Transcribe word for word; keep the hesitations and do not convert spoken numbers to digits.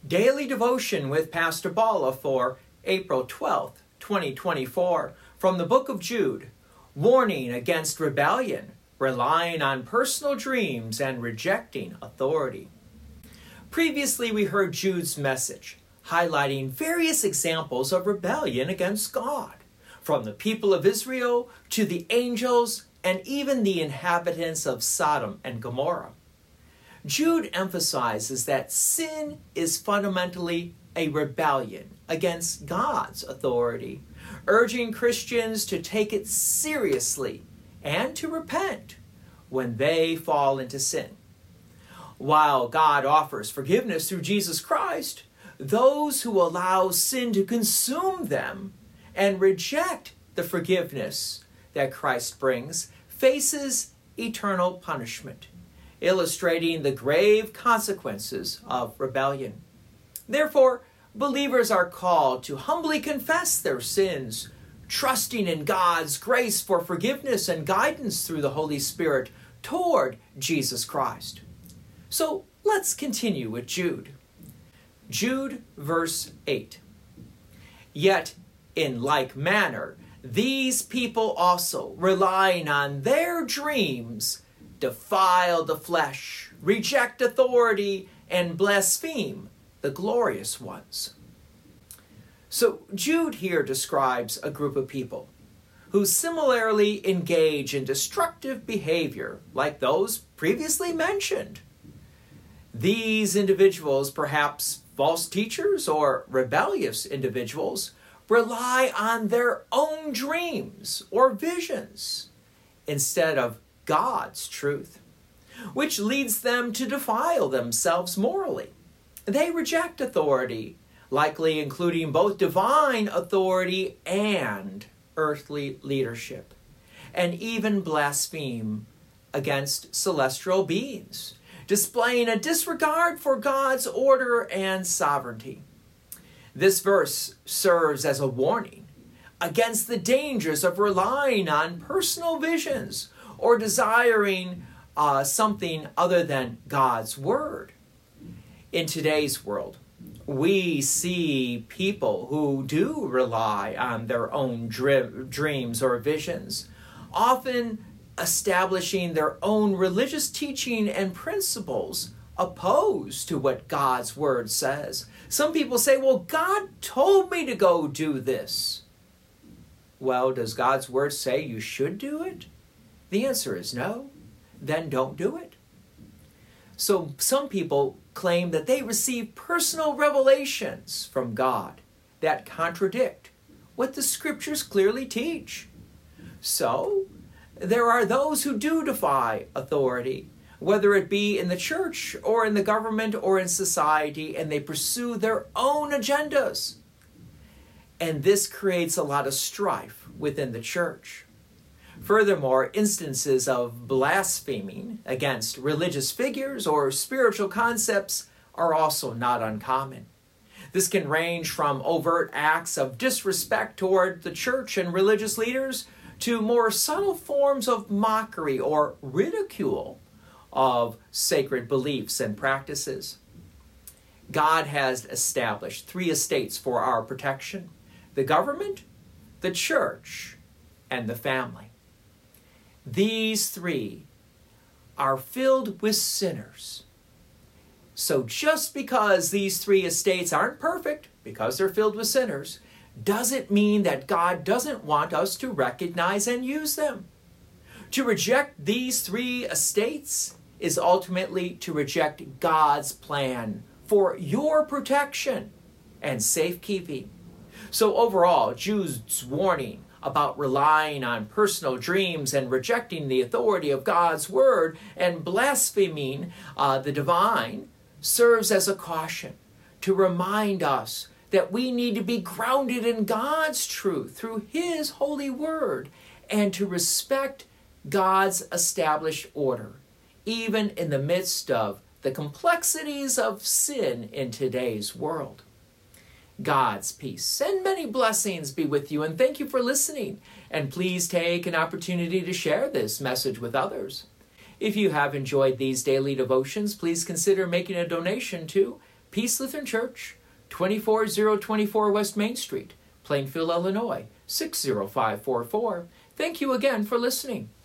Daily Devotion with Pastor Bala for April twelfth, twenty twenty-four, from the book of Jude, warning against rebellion, relying on personal dreams, and rejecting authority. Previously, we heard Jude's message, highlighting various examples of rebellion against God, from the people of Israel to the angels and even the inhabitants of Sodom and Gomorrah. Jude emphasizes that sin is fundamentally a rebellion against God's authority, urging Christians to take it seriously and to repent when they fall into sin. While God offers forgiveness through Jesus Christ, those who allow sin to consume them and reject the forgiveness that Christ brings faces eternal punishment, illustrating the grave consequences of rebellion. Therefore, believers are called to humbly confess their sins, trusting in God's grace for forgiveness and guidance through the Holy Spirit toward Jesus Christ. So let's continue with Jude. Jude, verse eight. Yet, in like manner, these people also, relying on their dreams, defile the flesh, reject authority, and blaspheme the glorious ones. So Jude here describes a group of people who similarly engage in destructive behavior like those previously mentioned. These individuals, perhaps false teachers or rebellious individuals, rely on their own dreams or visions instead of God's truth, which leads them to defile themselves morally. They reject authority, likely including both divine authority and earthly leadership, and even blaspheme against celestial beings, displaying a disregard for God's order and sovereignty. This verse serves as a warning against the dangers of relying on personal visions or desiring uh, something other than God's word. In today's world, we see people who do rely on their own dri- dreams or visions, often establishing their own religious teaching and principles opposed to what God's word says. Some people say, well, God told me to go do this. Well, does God's word say you should do it? The answer is no. Then don't do it. So some people claim that they receive personal revelations from God that contradict what the scriptures clearly teach. So there are those who do defy authority, whether it be in the church or in the government or in society, and they pursue their own agendas. And this creates a lot of strife within the church. Furthermore, instances of blaspheming against religious figures or spiritual concepts are also not uncommon. This can range from overt acts of disrespect toward the church and religious leaders to more subtle forms of mockery or ridicule of sacred beliefs and practices. God has established three estates for our protection: the government, the church, and the family. These three are filled with sinners. So just because these three estates aren't perfect, because they're filled with sinners, doesn't mean that God doesn't want us to recognize and use them. To reject these three estates is ultimately to reject God's plan for your protection and safekeeping. So overall, Jude's warning about relying on personal dreams and rejecting the authority of God's word and blaspheming uh, the divine serves as a caution to remind us that we need to be grounded in God's truth through his holy word and to respect God's established order, even in the midst of the complexities of sin in today's world. God's peace and many blessings be with you, and thank you for listening. And please take an opportunity to share this message with others. If you have enjoyed these daily devotions, please consider making a donation to Peace Lutheran Church, twenty-four thousand twenty-four West Main Street, Plainfield, Illinois, six zero five four four. Thank you again for listening.